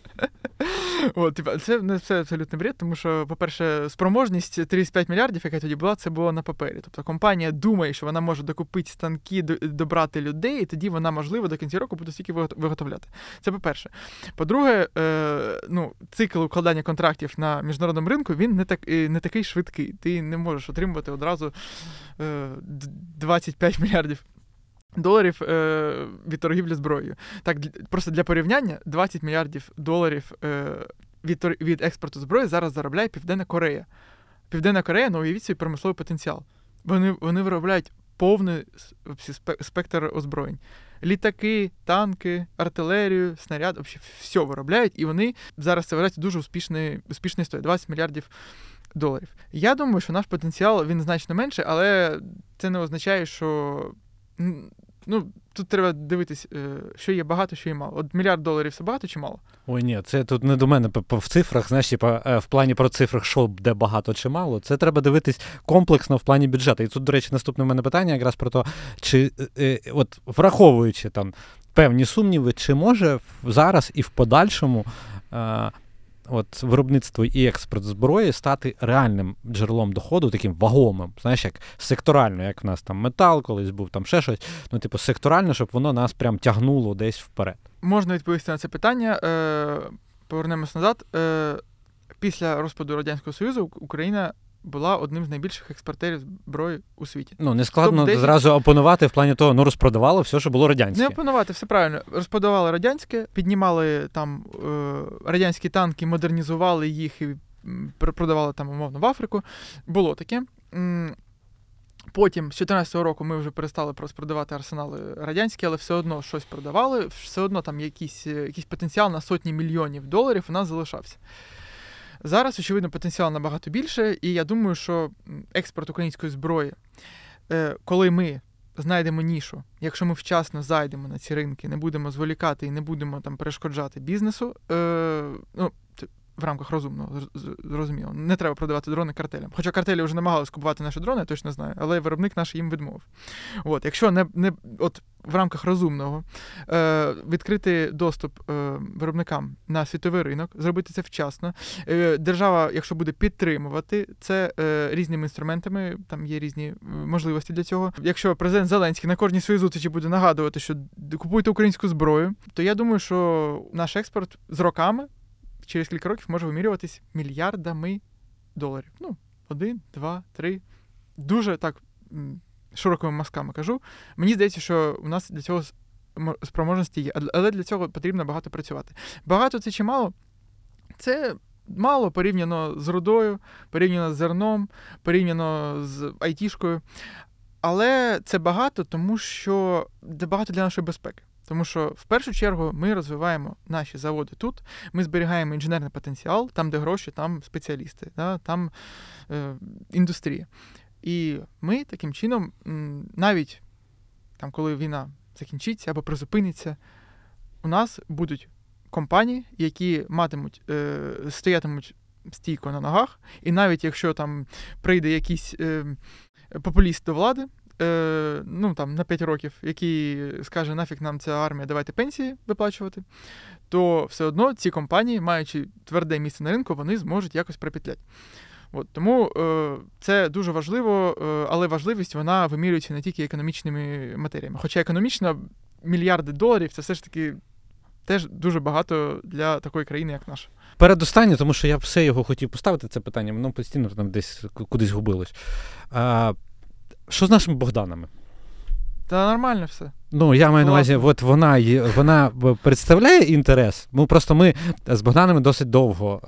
Speaker 2: Це абсолютно бред, тому що, по-перше, спроможність 35 мільярдів, яка тоді була, це було на папері. Тобто компанія думає, що вона може докупити станки, добрати людей, і тоді вона, можливо, до кінця року буде стільки виготовляти. Це по-перше. По-друге, цикл укладання контрактів на міжнародному ринку, він не такий швидкий. Ти не можеш отримувати одразу 25 мільярдів доларів від торгівлі зброєю. Так, просто для порівняння, 20 мільярдів доларів від експорту зброї зараз заробляє Південна Корея. Південна Корея, уявіть свій промисловий потенціал. Вони виробляють повний спектр озброєнь. Літаки, танки, артилерію, снаряд, все виробляють, і вони зараз це вважається дуже успішною історією. 20 мільярдів доларів. Я думаю, що наш потенціал, він значно менший, але це не означає, що тут треба дивитись, що є багато, що є мало. $1 мільярд це багато чи мало?
Speaker 1: Ой, ні, це тут не до мене в цифрах, знаєш, в плані про цифрах, що де багато чи мало. Це треба дивитись комплексно в плані бюджету. І тут, до речі, наступне в мене питання якраз про те, чи враховуючи там певні сумніви, чи може зараз і в подальшому виробництво і експорт зброї стати реальним джерелом доходу, таким вагомим, знаєш, як секторально, як в нас там метал, колись був там ще щось, секторально, щоб воно нас прям тягнуло десь вперед.
Speaker 2: Можна відповісти на це питання. Повернемось назад. Після розпаду Радянського Союзу Україна була одним з найбільших експортерів зброї у світі.
Speaker 1: Не складно зразу опонувати в плані того, розпродавали все, що було радянське.
Speaker 2: Не опонувати, все правильно. Розпродавали радянське, піднімали там радянські танки, модернізували їх і продавали там, умовно, в Африку. Було таке. Потім, з 2014 року, ми вже перестали продавати арсенали радянські, але все одно щось продавали, все одно там якийсь потенціал на сотні мільйонів доларів у нас залишався. Зараз, очевидно, потенціал набагато більше, і я думаю, що експорт української зброї, коли ми знайдемо нішу, якщо ми вчасно зайдемо на ці ринки, не будемо зволікати і не будемо там перешкоджати бізнесу, в рамках розумного, зрозуміло. Не треба продавати дрони картелям. Хоча картелі вже намагалися купувати наші дрони, я точно знаю, але виробник наш їм відмовив. Якщо не в рамках розумного відкрити доступ виробникам на світовий ринок, зробити це вчасно, держава, якщо буде підтримувати це різними інструментами, там є різні можливості для цього. Якщо президент Зеленський на кожній своїй зустрічі буде нагадувати, що купуйте українську зброю, то я думаю, що наш експорт з роками через кілька років може вимірюватись мільярдами доларів. 1, 2, 3. Дуже так широкими мазками кажу. Мені здається, що у нас для цього спроможності є, але для цього потрібно багато працювати. Багато це чи мало? Це мало порівняно з рудою, порівняно з зерном, порівняно з айтішкою. Але це багато, тому що це багато для нашої безпеки. Тому що, в першу чергу, ми розвиваємо наші заводи тут, ми зберігаємо інженерний потенціал, там, де гроші, там спеціалісти, да, там індустрія. І ми таким чином, навіть там, коли війна закінчиться або призупиниться, у нас будуть компанії, які стоятимуть стійко на ногах, і навіть якщо там прийде якийсь популіст до влади, на 5 років, який скаже, нафіг нам ця армія, давайте пенсії виплачувати, то все одно ці компанії, маючи тверде місце на ринку, вони зможуть якось припетлять. Тому це дуже важливо, але важливість, вона вимірюється не тільки економічними матеріями. Хоча економічно мільярди доларів – це все ж таки теж дуже багато для такої країни, як наша.
Speaker 1: Передостаннє, тому що я все його хотів поставити, це питання, воно постійно там десь кудись губилось. Що з нашими Богданами?
Speaker 2: Та нормально все.
Speaker 1: Я маю на увазі, от вона представляє інтерес. Ми з Богданами досить довго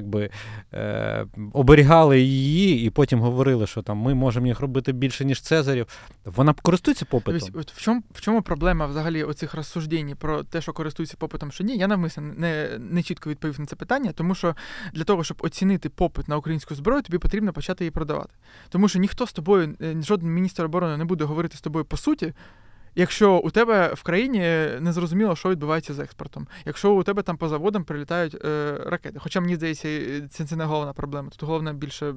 Speaker 1: оберігали її і потім говорили, що там ми можемо їх робити більше, ніж Цезарів. Вона користується попитом?
Speaker 2: В чому проблема взагалі оцих розсуждень про те, що користується попитом, що ні? Я навмисно не чітко відповів на це питання, тому що для того, щоб оцінити попит на українську зброю, тобі потрібно почати її продавати. Тому що ніхто з тобою, жоден міністр оборони не буде говорити з тобою по суті, якщо у тебе в країні не зрозуміло, що відбувається з експортом. Якщо у тебе там по заводам прилітають ракети. Хоча, мені здається, це не головна проблема. Тут головне більше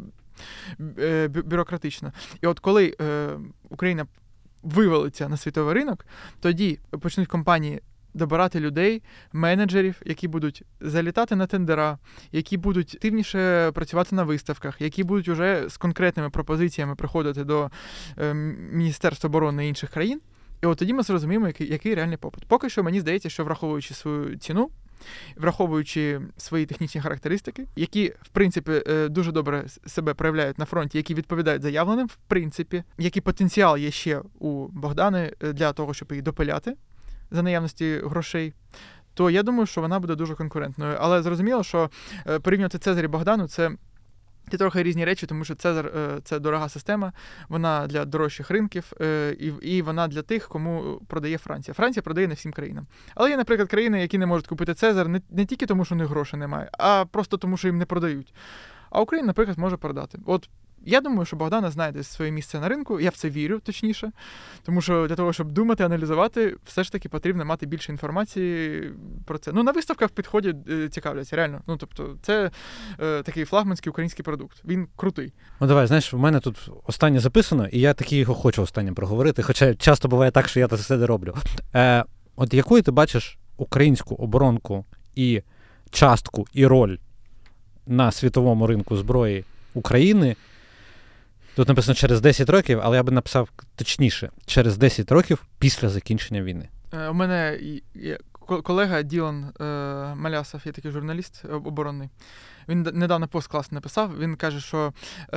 Speaker 2: бюрократично. І от коли Україна вивалиться на світовий ринок, тоді почнуть компанії добирати людей, менеджерів, які будуть залітати на тендера, які будуть активніше працювати на виставках, які будуть уже з конкретними пропозиціями приходити до Міністерства оборони інших країн. І от тоді ми зрозуміємо, який реальний попит. Поки що, мені здається, що враховуючи свою ціну, враховуючи свої технічні характеристики, які, в принципі, дуже добре себе проявляють на фронті, які відповідають заявленим, в принципі, який потенціал є ще у Богдани для того, щоб її допиляти за наявності грошей, то я думаю, що вона буде дуже конкурентною. Але зрозуміло, що порівнювати Цезарь і Богдану – це трохи різні речі, тому що Цезар – це дорога система, вона для дорожчих ринків, і вона для тих, кому продає Франція. Франція продає не всім країнам. Але є, наприклад, країни, які не можуть купити Цезар не тільки тому, що у них грошей немає, а просто тому, що їм не продають. А Україна, наприклад, може продати. От я думаю, що Богдана знайде своє місце на ринку, я в це вірю, точніше, тому що для того, щоб думати, аналізувати, все ж таки потрібно мати більше інформації про це. На виставках підходять, цікавляться, реально. Тобто, це такий флагманський український продукт. Він крутий.
Speaker 1: Давай, знаєш, в мене тут останнє записано, і я таки його хочу останнім проговорити, хоча часто буває так, що я це не роблю. От якою ти бачиш українську оборонку і частку, і роль на світовому ринку зброї України? Тут написано через 10 років, але я би написав точніше, через 10 років після закінчення війни.
Speaker 2: У мене є колега Ділан Малясов, є такий журналіст оборонний. Він недавно пост класно написав. Він каже, що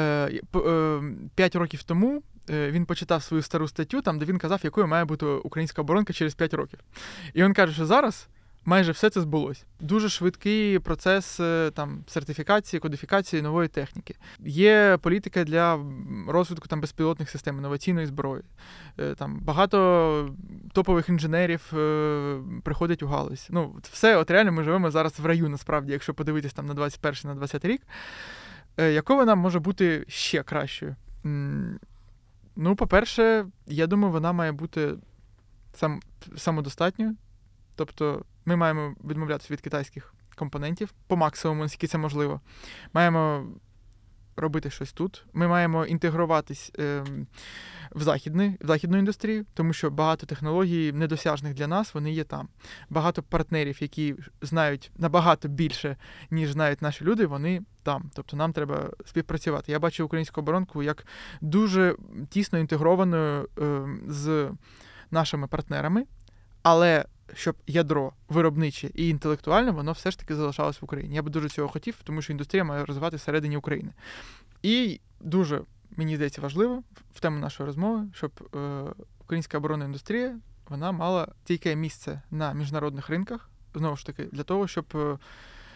Speaker 2: 5 років тому він почитав свою стару статтю, там, де він казав, якою має бути українська оборонка через 5 років. І він каже, що зараз майже все це збулось. Дуже швидкий процес сертифікації, кодифікації нової техніки. Є політика для розвитку безпілотних систем, інноваційної зброї. Багато топових інженерів приходять у галузь. Все, от реально ми живемо зараз в раю, насправді, якщо подивитись на 21-й, на 20-й рік. Якою вона може бути ще кращою? По-перше, я думаю, вона має бути самодостатньою. Тобто ми маємо відмовлятися від китайських компонентів по максимуму, наскільки це можливо. Маємо робити щось тут. Ми маємо інтегруватись в західну індустрію, тому що багато технологій недосяжних для нас, вони є там. Багато партнерів, які знають набагато більше, ніж знають наші люди, вони там. Тобто нам треба співпрацювати. Я бачу українську оборонку як дуже тісно інтегрованою з нашими партнерами, але щоб ядро виробниче і інтелектуальне, воно все ж таки залишалось в Україні. Я би дуже цього хотів, тому що індустрія має розвиватися всередині України. І дуже, мені здається, важливо в тему нашої розмови, щоб українська оборонна індустрія, вона мала стійке місце на міжнародних ринках, знову ж таки, для того, щоб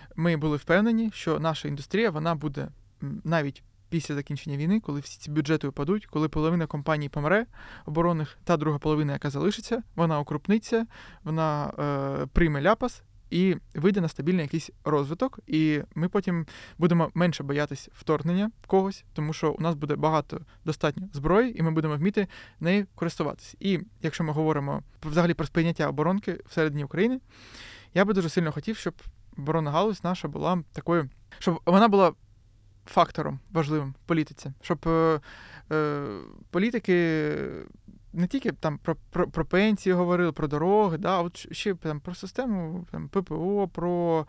Speaker 2: ми були впевнені, що наша індустрія, вона буде навіть після закінчення війни, коли всі ці бюджети упадуть, коли половина компаній помре оборонних, та друга половина, яка залишиться, вона укрупниться, вона прийме ляпас і вийде на стабільний якийсь розвиток, і ми потім будемо менше боятись вторгнення когось, тому що у нас буде багато достатньо зброї, і ми будемо вміти нею користуватись. І якщо ми говоримо взагалі про сприйняття оборонки всередині України, я би дуже сильно хотів, щоб оборонна галузь наша була такою, щоб вона була фактором важливим в політиці, щоб політики не тільки там про пенсії говорили, про дороги, да, а от ще там про систему там, ППО, про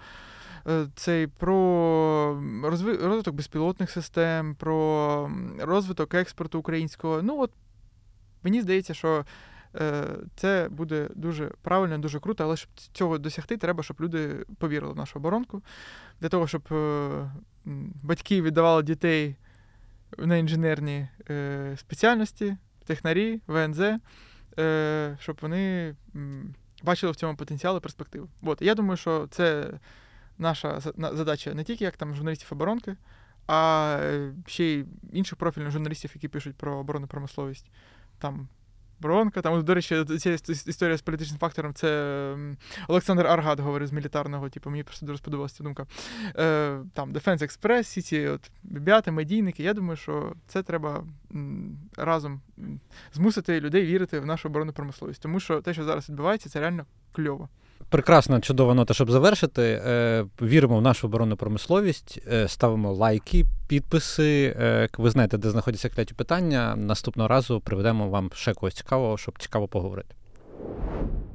Speaker 2: розвиток безпілотних систем, про розвиток експорту українського. Ну от мені здається, що це буде дуже правильно, дуже круто, але щоб цього досягти, треба, щоб люди повірили в нашу оборонку. Для того, щоб батьки віддавали дітей на інженерні спеціальності, технарі, ВНЗ, щоб вони бачили в цьому потенціал і перспективу. От. Я думаю, що це наша задача не тільки як там журналістів оборонки, а ще й інших профільних журналістів, які пишуть про оборонну промисловість. Там оборонка, там, до речі, ця історія з політичним фактором, це Олександр Аргат говорив з мілітарного, типу, мені просто дуже сподобалася ця думка. Там Defense Express, всі ці от ребята, медійники, я думаю, що це треба разом змусити людей вірити в нашу оборонну промисловість, тому що те, що зараз відбувається, це реально кльово.
Speaker 1: Прекрасна, чудова нота, щоб завершити. Віримо в нашу оборонну промисловість, ставимо лайки, підписи. Ви знаєте, де знаходяться кляті питання. Наступного разу приведемо вам ще когось цікавого, щоб цікаво поговорити.